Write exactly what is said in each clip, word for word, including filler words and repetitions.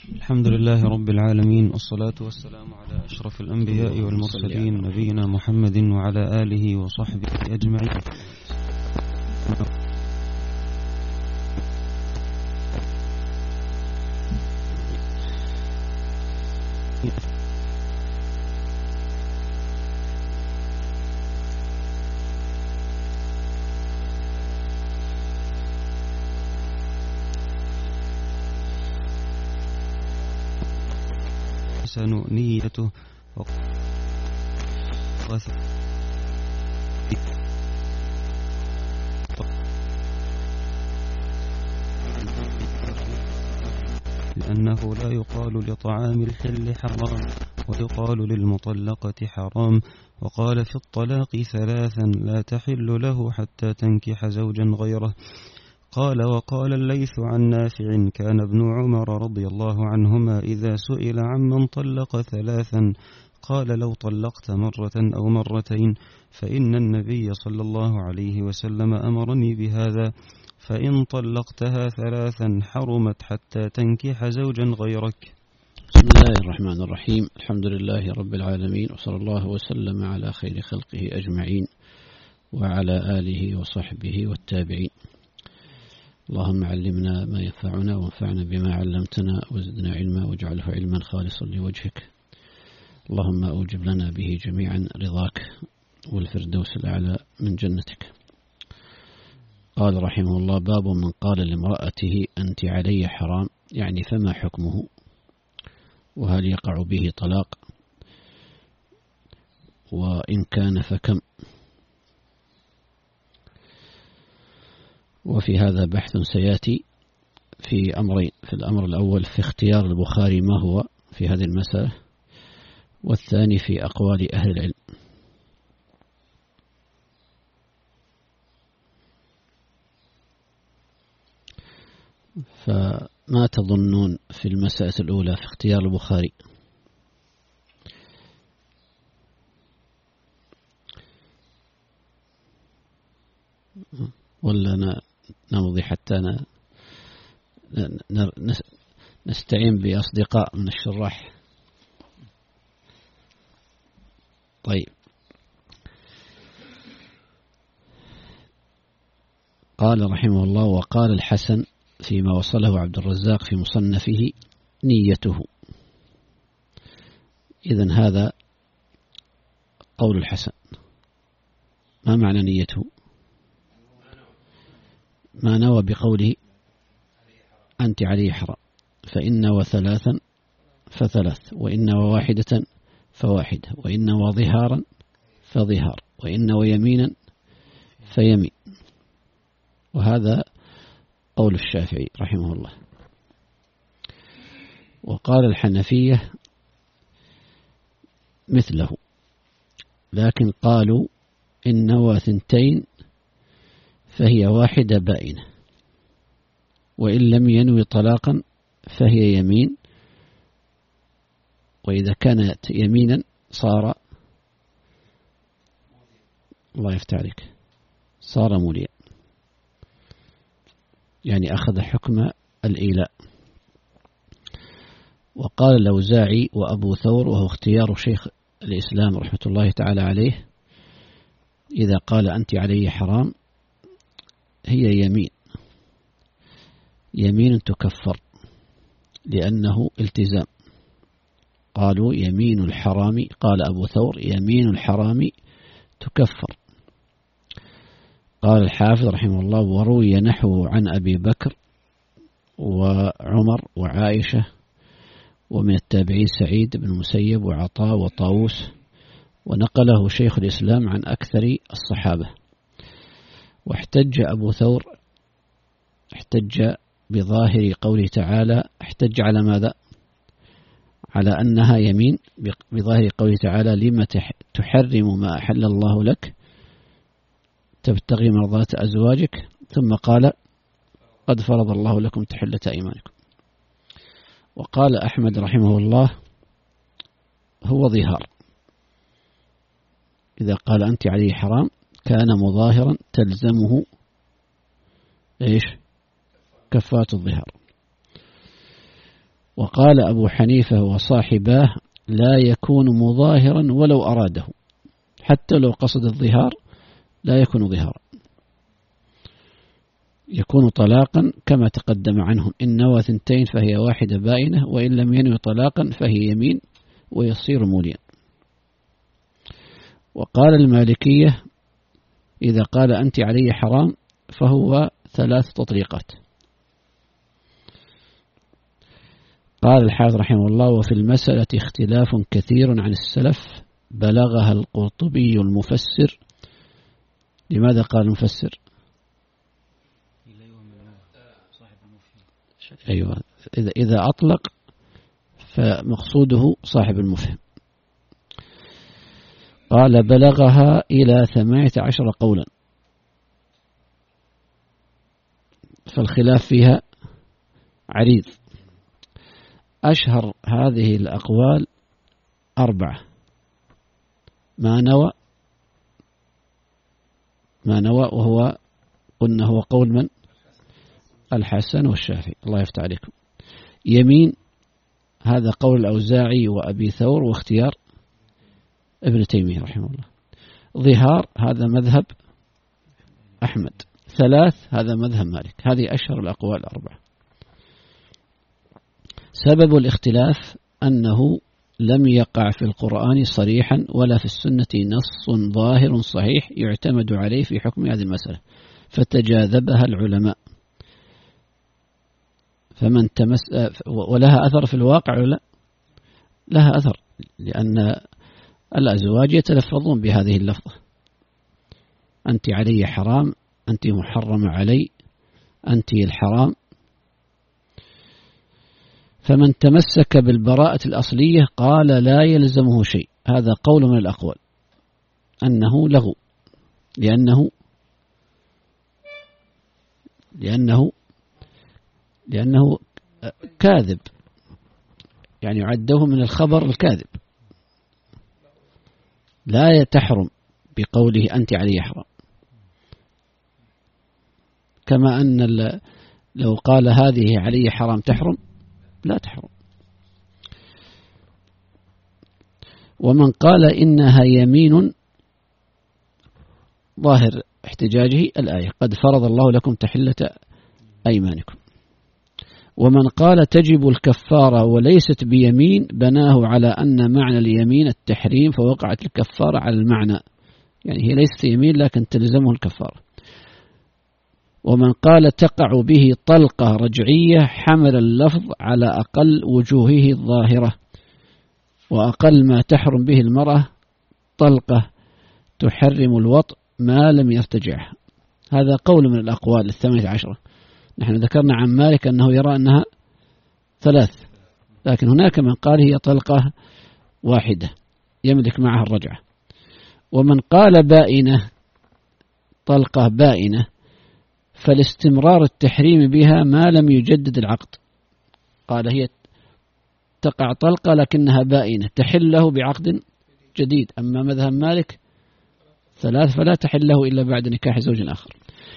الحمد لله رب العالمين، والصلاة والسلام على أشرف الأنبياء والمرسلين نبينا محمد وعلى آله وصحبه أجمعين. نيته لأنه لا يقال لطعام الحل حرام ويقال للمطلقة حرام. وقال في الطلاق ثلاثا لا تحل له حتى تنكح زوجا غيره. قال وقال الليث عن نافع كان ابن عمر رضي الله عنهما إذا سئل عمن طلق ثلاثا قال لو طلقت مرة أو مرتين فإن النبي صلى الله عليه وسلم أمرني بهذا، فإن طلقتها ثلاثا حرمت حتى تنكح زوجا غيرك. بسم الله الرحمن الرحيم. الحمد لله رب العالمين، وصلى الله وسلم على خير خلقه أجمعين وعلى آله وصحبه والتابعين. اللهم علمنا ما ينفعنا وانفعنا بما علمتنا وزدنا علما واجعله علما خالصا لوجهك. اللهم أوجب لنا به جميعا رضاك والفردوس الأعلى من جنتك. قال رحمه الله: باب من قال لامرأته أنت علي حرام، يعني فما حكمه، وهل يقع به طلاق، وإن كان فكم. وفي هذا بحث سيأتي في أمرين: في الأمر الأول في اختيار البخاري ما هو في هذه المسألة، والثاني في أقوال أهل العلم. فما تظنون في المسألة الأولى في اختيار البخاري؟ ولا نمضي حتى نستعين بأصدقاء من الشراح؟ طيب، قال رحمه الله: وقال الحسن فيما وصله عبد الرزاق في مصنفه نيته. إذن هذا قول الحسن. ما معنى نيته؟ ما نوى بقوله أنت علي حرام، فإن نوى ثلاثا فثلاث، وإن نوى واحدة فواحدة، وإن نوى ظهارا فظهار، وإن نوى يمينا فيمين. وهذا قول الشافعي رحمه الله. وقال الحنفية مثله، لكن قالوا إن نوى ثنتين فهي واحدة بائنة، وإن لم ينوي طلاقا فهي يمين، وإذا كانت يمينا صار الله يفتح عليك صار موليا، يعني أخذ حكم الإيلاء. وقال الأوزاعي وأبو ثور، وهو اختيار شيخ الإسلام رحمة الله تعالى عليه، إذا قال أنت علي حرام هي يمين، يمين تكفر لأنه التزام. قالوا يمين الحرام، قال أبو ثور يمين الحرام تكفر. قال الحافظ رحمه الله: وروي نحو عن أبي بكر وعمر وعائشة، ومن التابعين سعيد بن المسيب وعطاء وطاووس، ونقله شيخ الإسلام عن أكثر الصحابة. واحتج أبو ثور احتج بظاهر قوله تعالى، احتج على ماذا؟ على أنها يمين بظاهر قوله تعالى: لما تحرم ما أحل الله لك تبتغي مرضات أزواجك، ثم قال قد فرض الله لكم تحلة أيمانكم. وقال أحمد رحمه الله: هو ظهار، إذا قال أنت عليه حرام كان مظاهرا تلزمه إيش؟ كفارة الظهار. وقال أبو حنيفة وصاحباه لا يكون مظاهرا ولو أراده، حتى لو قصد الظهار لا يكون ظهارا، يكون طلاقا كما تقدم عنهم، إن نوى ثنتين فهي واحدة بائنة، وإن لم ينوي طلاقا فهي يمين ويصير موليا. وقال المالكية إذا قال أنت علي حرام فهو ثلاث تطليقات. قال الحافظ رحمه الله وفي المسألة اختلاف كثير عن السلف بلغها القرطبي المفسر. لماذا قال المفسر؟ أيوة، إذا إذا أطلق فمقصوده صاحب المفهم. قال بلغها إلى ثمانية عشر قولا، فالخلاف فيها عريض. أشهر هذه الأقوال أربعة: ما نوى، ما نوى وهو قلنا هو قول من؟ الحسن والشافعي، الله يفتح عليكم. يمين هذا قول الأوزاعي وأبي ثور واختيار ابن تيمية رحمه الله. ظهار هذا مذهب أحمد. ثلاث هذا مذهب مالك. هذه أشهر الأقوال الأربعة. سبب الاختلاف أنه لم يقع في القرآن صريحا ولا في السنة نص ظاهر صحيح يعتمد عليه في حكم هذه المسألة، فتجاذبها العلماء. فمن تمس ولها أثر في الواقع ولا لها أثر، لأن الأزواج يتلفظون بهذه اللفظة: أنت علي حرام، أنت محرم علي، أنت الحرام. فمن تمسك بالبراءة الأصلية قال لا يلزمه شيء. هذا قول من الأقوال أنه لغو، لأنه لأنه لأنه كاذب، يعني يعده من الخبر الكاذب. لا تحرم بقوله أنت علي حرام، كما أن لو قال هذه علي حرام تحرم، لا تحرم. ومن قال إنها يمين ظاهر احتجاجه الآية قد فرض الله لكم تحلة أيمانكم. ومن قال تجب الكفارة وليست بيمين بناه على أن معنى اليمين التحريم، فوقعت الكفارة على المعنى، يعني هي ليست يمين لكن تلزمه الكفارة. ومن قال تقع به طلقة رجعية حمل اللفظ على أقل وجوهه الظاهرة، وأقل ما تحرم به المرأة طلقة تحرم الوطء ما لم يرتجعها. هذا قول من الأقوال الثمانية عشرة. نحن ذكرنا عن مالك أنه يرى أنها ثلاث، لكن هناك من قال هي طلقة واحدة يملك معها الرجعة. ومن قال بائنة، طلقة بائنة، فالاستمرار التحريم بها ما لم يجدد العقد. قال هي تقع طلقة لكنها بائنة تحل له بعقد جديد. أما مذهب مالك ثلاث فلا تحل له إلا بعد نكاح زوج آخر.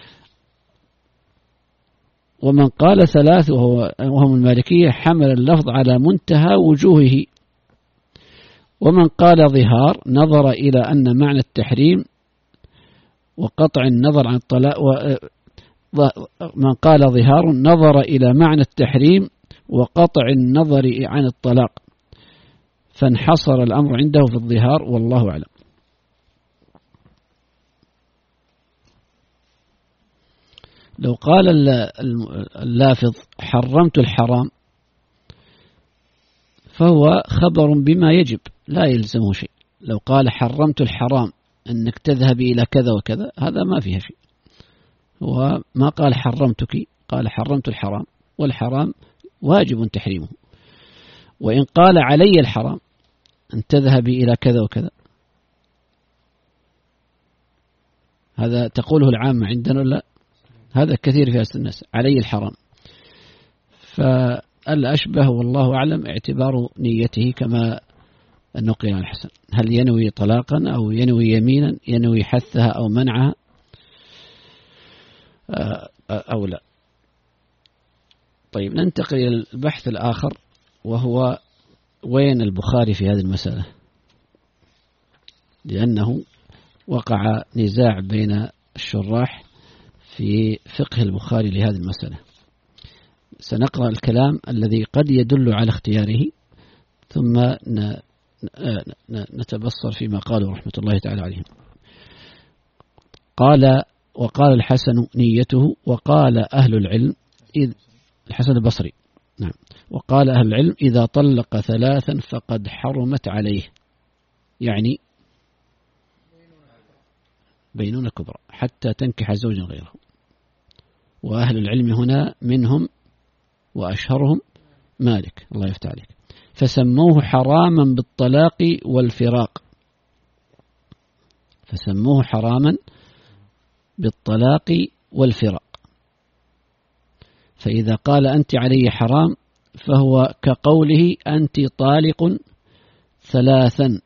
ومن قال ثلاث وهو وهم المالكية حمل اللفظ على منتهى وجوهه. ومن قال ظهار نظر إلى أن معنى التحريم وقطع النظر عن الطلاق. من قال ظهار نظر إلى معنى التحريم وقطع النظر عن الطلاق، فانحصر الأمر عنده في الظهار، والله أعلم. لو قال اللافظ حرمت الحرام فهو خبر بما يجب لا يلزمه شيء. لو قال حرمت الحرام أنك تذهبي إلى كذا وكذا، هذا ما فيها شيء. هو ما قال حرمتك، قال حرمت الحرام، والحرام واجب تحريمه. وإن قال علي الحرام أن تذهبي إلى كذا وكذا، هذا تقوله العامة عندنا لا، هذا كثير في أسر الناس علي الحرام. فالأشبه والله أعلم اعتبار نيته كما نقل عن الحسن، هل ينوي طلاقا أو ينوي يمينا، ينوي حثها أو منعها أو لا. طيب ننتقل إلى البحث الآخر وهو وين البخاري في هذه المسألة؟ لأنه وقع نزاع بين الشراح في فقه البخاري لهذه المسألة. سنقرأ الكلام الذي قد يدل على اختياره ثم نتبصر فيما قالوا رحمة الله تعالى عليهم. قال وقال الحسن نيته، وقال أهل العلم إذ الحسن البصري نعم وقال أهل العلم إذا طلق ثلاثا فقد حرمت عليه، يعني بينونة كبرى حتى تنكح زوجا غيره. وأهل العلم هنا منهم وأشهرهم مالك الله يفتح عليك، فسموه حراما بالطلاق والفراق، فسموه حراما بالطلاق والفراق. فإذا قال أنت علي حرام فهو كقوله أنت طالق ثلاثا،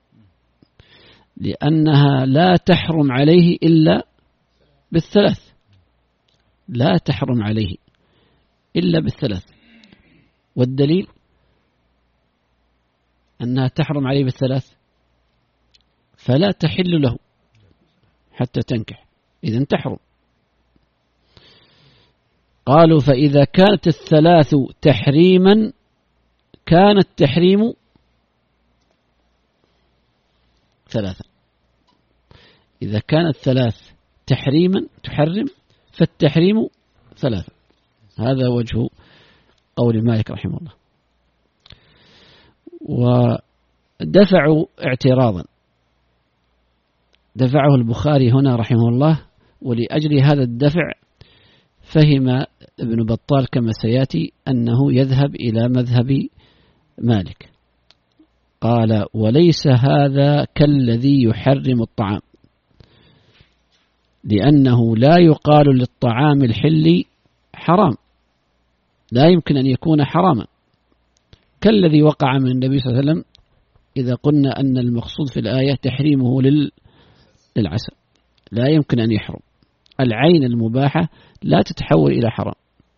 لأنها لا تحرم عليه إلا بالثلاث، لا تحرم عليه إلا بالثلاث. والدليل أنها تحرم عليه بالثلاث، فلا تحل له حتى تنكح، إذن تحرم. قالوا فإذا كانت الثلاث تحريما كان التحريم ثلاثة. إذا كانت ثلاث تحريما تحرم فالتحريم ثلاثة. هذا وجه قول مالك رحمه الله. ودفعوا اعتراضا دفعه البخاري هنا رحمه الله، ولأجل هذا الدفع فهم ابن بطال كما سيأتي أنه يذهب إلى مذهب مالك. قال وليس هذا كالذي يحرم الطعام، لأنه لا يقال للطعام الحلي حرام، لا يمكن أن يكون حراما، كالذي وقع من النبي صلى الله عليه وسلم إذا قلنا أن المقصود في الآية تحريمه للعسل، لا يمكن أن يحرم. العين المباحة لا تتحول إلى حرام.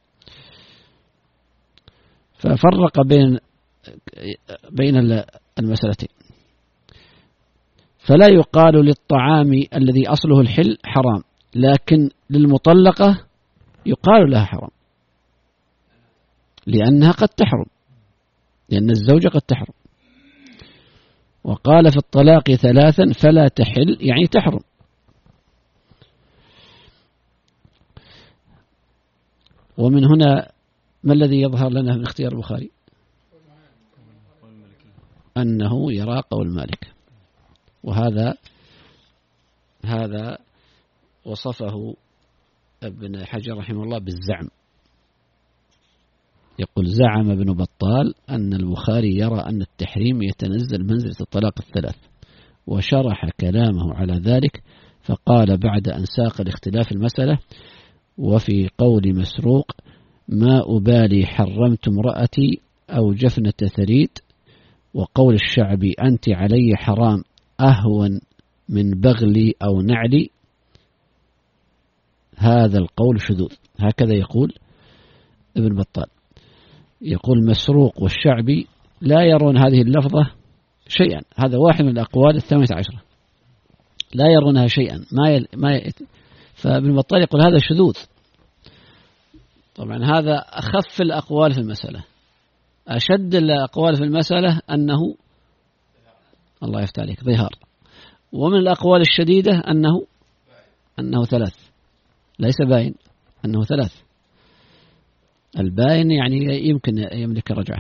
ففرق بين بين المسألتين، فلا يقال للطعام الذي أصله الحل حرام، لكن للمطلقة يقال لها حرام لأنها قد تحرم، لأن الزوجة قد تحرم. وقال في الطلاق ثلاثا فلا تحل يعني تحرم. ومن هنا ما الذي يظهر لنا من اختيار البخاري؟ أنه يرى قول مالك، وهذا هذا وصفه ابن حجر رحمه الله بالزعم. يقول زعم ابن بطال أن البخاري يرى أن التحريم يتنزل منزلة الطلاق الثلاث، وشرح كلامه على ذلك فقال بعد أن ساق الاختلاف المسألة: وفي قول مسروق ما أبالي حرمت امرأتي أو جفنة ثريد، وقول الشعبي أنت علي حرام أهون من بغلي أو نعلي، هذا القول شذوذ. هكذا يقول ابن بطال. يقول مسروق والشعبي لا يرون هذه اللفظة شيئا، هذا واحد من الأقوال الثامنة عشرة، لا يرونها شيئا ما يل... ما ي... فابن بطال يقول هذا شذوذ. طبعا هذا أخف الأقوال في المسألة. أشد الأقوال في المسألة أنه الله يفتح عليك ظهار، ومن الأقوال الشديدة أنه أنه ثلاث، ليس باين، أنه ثلاث. الباين يعني يمكن يملك رجعة.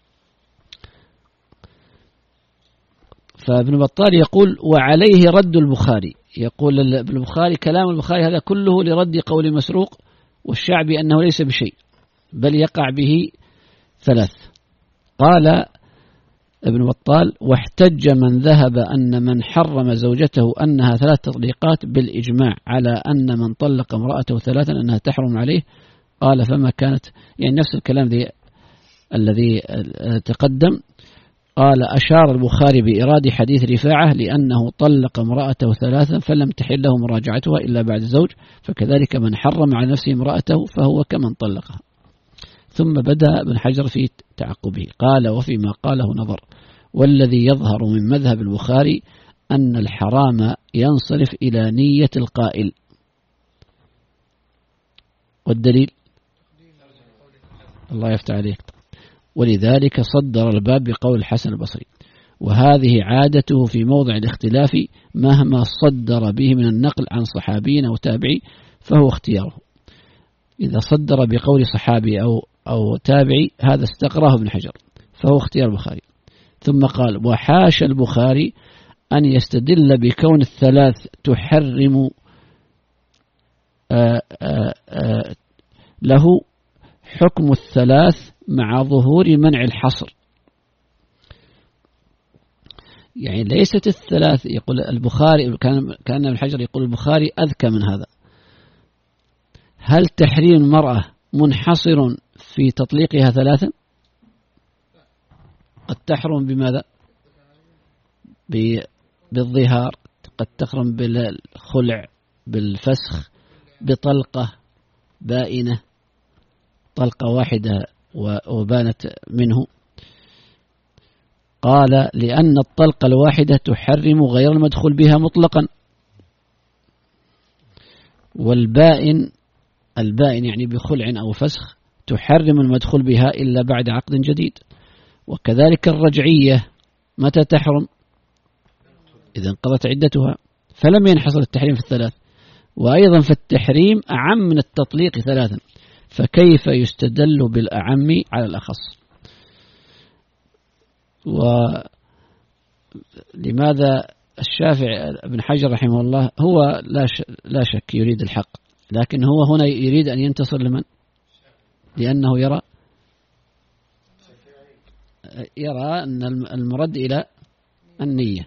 فابن بطال يقول وعليه رد البخاري. يقول ابن البخاري كلام البخاري هذا كله لرد قول مسروق والشعبي أنه ليس بشيء بل يقع به ثلاث. قال ابن بطال واحتج من ذهب أن من حرم زوجته أنها ثلاث تطليقات بالإجماع على أن من طلق امرأته ثلاثا أنها تحرم عليه. قال فما كانت، يعني نفس الكلام ذي الذي تقدم. قال أشار البخاري بإراد حديث رفاعة لأنه طلق امرأته ثلاثا فلم تحل له مراجعتها إلا بعد الزوج، فكذلك من حرم على نفسه امرأته فهو كمن طلقها. ثم بدأ ابن حجر في تعقبه قال وفيما قاله نظر، والذي يظهر من مذهب البخاري أن الحرام ينصرف إلى نية القائل. والدليل الله يفتح عليك، ولذلك صدر الباب بقول الحسن البصري، وهذه عادته في موضع الاختلاف مهما صدر به من النقل عن صحابي أو تابعي فهو اختياره. إذا صدر بقول صحابي أو أو تابعي هذا استقراه ابن حجر فهو اختيار البخاري. ثم قال وحاش البخاري أن يستدل بكون الثلاث تحرم آآ آآ له حكم الثلاث مع ظهور منع الحصر. يعني ليست الثلاث، يقول البخاري كان كان ابن حجر يقول البخاري أذكى من هذا. هل تحريم المرأة منحصر في تطليقها ثلاثا؟ قد تحرم بماذا؟ بالظهار، قد تحرم بالخلع، بالفسخ، بطلقة بائنة، طلقة واحدة وبانت منه. قال لأن الطلقة الواحدة تحرم غير المدخول بها مطلقا، والبائن البائن يعني بخلع أو فسخ تحرم المدخول بها إلا بعد عقد جديد. وكذلك الرجعية متى تحرم؟ إذا انقضت عدتها، فلم ينحصر التحريم في الثلاث. وأيضا في التحريم أعم من التطليق ثلاثا، فكيف يستدل بالأعم على الأخص؟ ولماذا الشافعي ابن حجر رحمه الله هو لا شك يريد الحق، لكن هو هنا يريد أن ينتصر لمن؟ لأنه يرى يرى أن المرد إلى النية.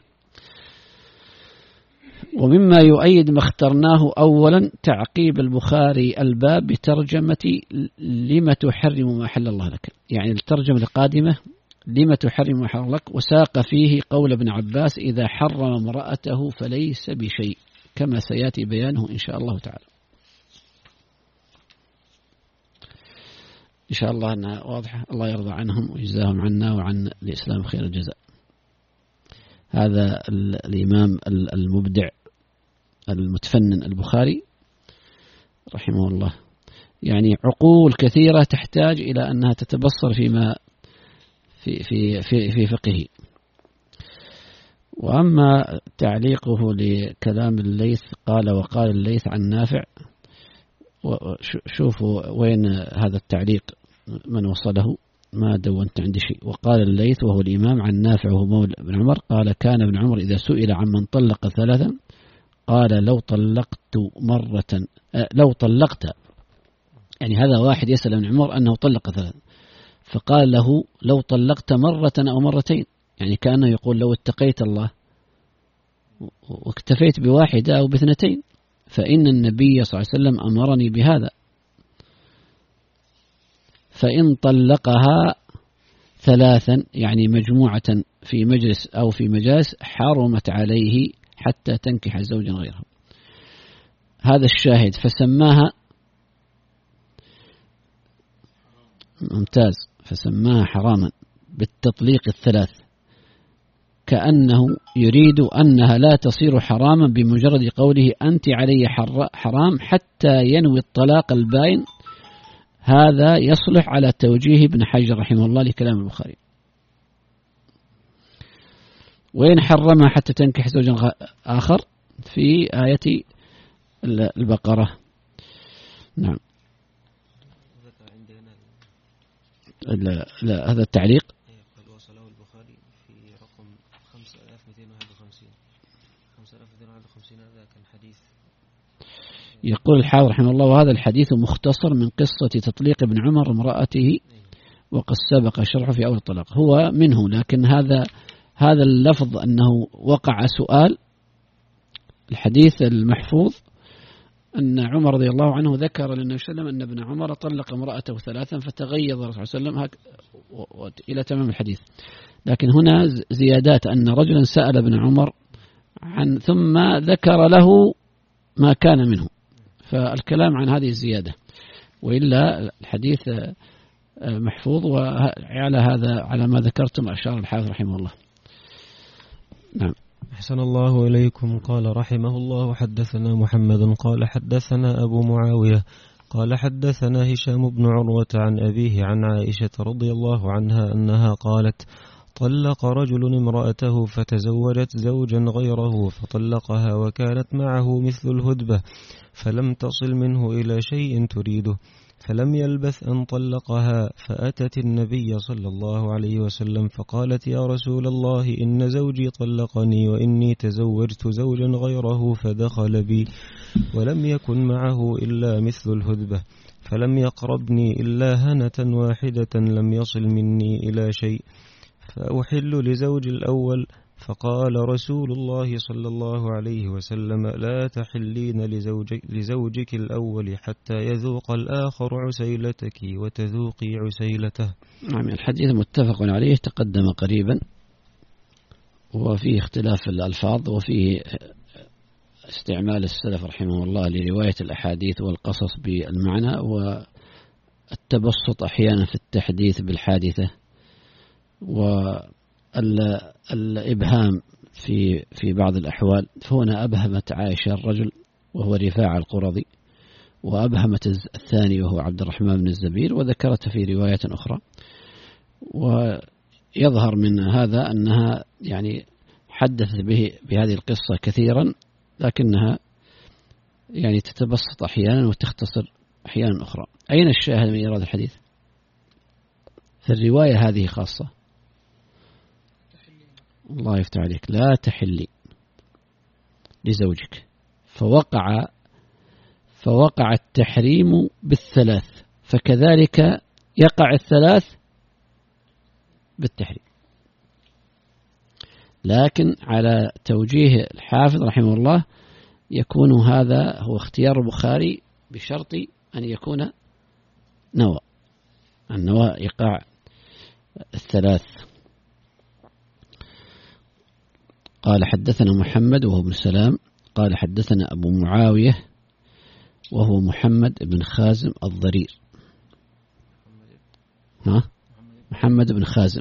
ومما يؤيد ما اخترناه أولا تعقيب البخاري الباب بترجمة لما تحرم ما حل الله لك، يعني الترجمة القادمة لما تحرم ما حل لك، وساق فيه قول ابن عباس إذا حرم امرأته فليس بشيء، كما سيأتي بيانه إن شاء الله تعالى. إن شاء الله أنها واضحة. الله يرضى عنهم ويجزاهم عنا وعن الإسلام خير الجزاء. هذا الإمام المبدع المتفنن البخاري رحمه الله، يعني عقول كثيرة تحتاج إلى أنها تتبصر فيما في في في في فقهه. وأما تعليقه لكلام الليث قال وقال الليث عن نافع، شوفوا وين هذا التعليق من وصله، ما دونت عندي شيء. وقال الليث وهو الإمام عن نافع وهو مولى ابن عمر قال كان ابن عمر إذا سئل عن من طلق ثلاثا قال لو طلقت مرة آه لو طلقت، يعني هذا واحد يسأل ابن عمر أنه طلق ثلاثا، فقال له لو طلقت مرة أو مرتين، يعني كأنه يقول لو اتقيت الله واكتفيت بواحدة أو باثنتين فإن النبي صلى الله عليه وسلم أمرني بهذا، فإن طلقها ثلاثا يعني مجموعة في مجلس أو في مجالس حرمت عليه حتى تنكح زوجا غيره. هذا الشاهد فسماها ممتاز، فسماها حراما بالتطليق الثلاث، كأنه يريد أنها لا تصير حراما بمجرد قوله أنت علي حرام حتى ينوي الطلاق الباين. هذا يصلح على توجيه ابن حجر رحمه الله لكلام البخاري. وين حرمها حتى تنكح زوجا آخر؟ في آية البقرة. نعم. لا, لا هذا التعليق قد وصله البخاري في رقم خمسة آلاف ومئتين وواحد وخمسين خمسة آلاف ومئتين وواحد وخمسين. هذا كان حديث. يقول الحافظ رحمه الله وهذا الحديث مختصر من قصة تطليق ابن عمر امرأته وقد سبق شرحه في أول الطلاق، هو منه، لكن هذا هذا اللفظ أنه وقع سؤال. الحديث المحفوظ أن عمر رضي الله عنه ذكر للنبي صلى الله عليه وسلم أن ابن عمر طلق امرأته ثلاثا فتغيظ الرسول صلى الله عليه وسلم إلى تمام الحديث. لكن هنا زيادات أن رجلا سأل ابن عمر عن ثم ذكر له ما كان منه، فالكلام عن هذه الزيادة، وإلا الحديث محفوظ. وعلى هذا على ما ذكرتم أشار الحافظ رحمه الله. نعم. أحسن الله إليكم. قال رحمه الله: حدثنا محمد قال حدثنا أبو معاوية قال حدثنا هشام بن عروة عن أبيه عن عائشة رضي الله عنها أنها قالت: طلق رجل امرأته فتزوجت زوجا غيره فطلقها وكانت معه مثل الهدبة فلم تصل منه إلى شيء تريده، فلم يلبث أن طلقها، فأتت النبي صلى الله عليه وسلم فقالت: يا رسول الله، إن زوجي طلقني وإني تزوجت زوجا غيره فدخل بي ولم يكن معه إلا مثل الهدبة، فلم يقربني إلا هنة واحدة لم يصل مني إلى شيء، فأحل لزوج الأول. فقال رسول الله صلى الله عليه وسلم: لا تحلين لزوجك, لزوجك الأول حتى يذوق الآخر عسيلتك وتذوقي عسيلته. نعم. الحديث متفق عليه تقدم قريبا، وفيه اختلاف الألفاظ، وفيه استعمال السلف رحمه الله لرواية الأحاديث والقصص بالمعنى، والتبسط أحيانا في التحديث بالحادثة، والإبهام في في بعض الأحوال. فهنا أبهمت عائشة الرجل وهو رفاعة القرظي، وأبهمت الثاني وهو عبد الرحمن بن الزبير، وذكرت في رواية أخرى. ويظهر من هذا أنها يعني حدثت به بهذه القصة كثيرا، لكنها يعني تتبسط أحيانا وتختصر أحيانا أخرى. أين الشاهد من إيراد الحديث؟ في الرواية هذه خاصة. الله يفتح عليك. لا تحلي لزوجك، فوقع فوقع التحريم بالثلاث، فكذلك يقع الثلاث بالتحريم. لكن على توجيه الحافظ رحمه الله يكون هذا هو اختيار البخاري بشرط أن يكون نوى، النوى يقع الثلاث. قال حدثنا محمد وهو ابن سلام قال حدثنا أبو معاوية وهو محمد بن خازم الضرير. ها؟ محمد بن خازم.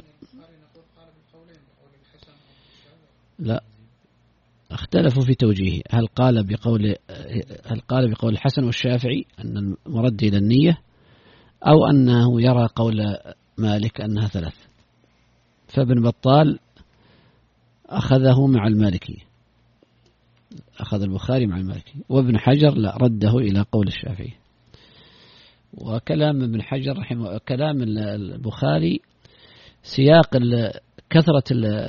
لا، اختلفوا في توجيهه، هل قال بقول هل قال بقول الحسن والشافعي أن المرد إلى النية، أو أنه يرى قول مالك أنها ثلاث. فابن بطال أخذه مع المالكي، أخذ البخاري مع المالكي، وابن حجر لا، رده إلى قول الشافعي. وكلام ابن حجر رحمه كلام البخاري سياق كثرة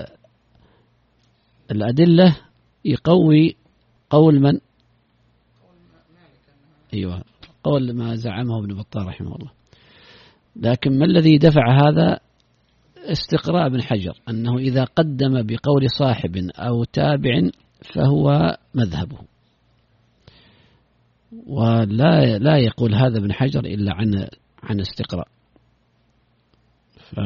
الأدلة يقوي قول من؟ أيوة، قول ما زعمه ابن بطال رحمه الله. لكن ما الذي دفع هذا؟ استقراء ابن حجر أنه إذا قدم بقول صاحب أو تابع فهو مذهبه، ولا لا يقول هذا ابن حجر إلا عن عن استقراء، ف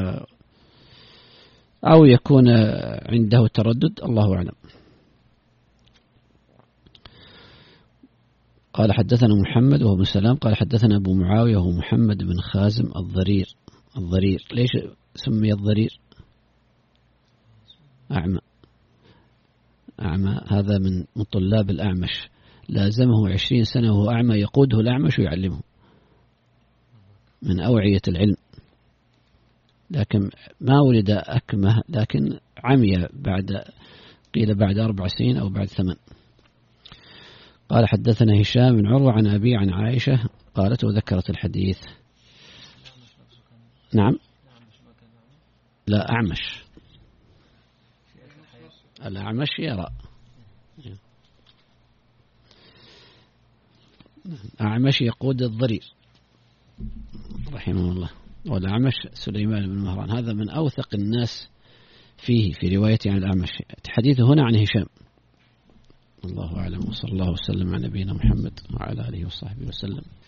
أو يكون عنده تردد، الله أعلم. قال حدثنا محمد وهو بن سلام قال حدثنا أبو معاوية وهو محمد بن خازم الضرير. الضرير ليش سمي الضرير؟ أعمى. أعمى هذا من من طلاب الأعمش، لازمه عشرين سنة وهو أعمى، يقوده الأعمش ويعلمه، من أوعية العلم. لكن ما ولد أكمه، لكن عمي بعد قيل بعد أربع سنين أو بعد ثمان. قال حدثنا هشام بن عروة عن أبي عن عائشة قالت وذكرت الحديث. نعم، لا، أعمش. الأعمش يرى، أعمش يقود الضرير رحمه الله. والأعمش سليمان بن مهران، هذا من أوثق الناس فيه في روايته عن الأعمش. حديثه هنا عن هشام. الله أعلم، وصلى الله وسلم على نبينا محمد وعلى آله وصحبه وسلم.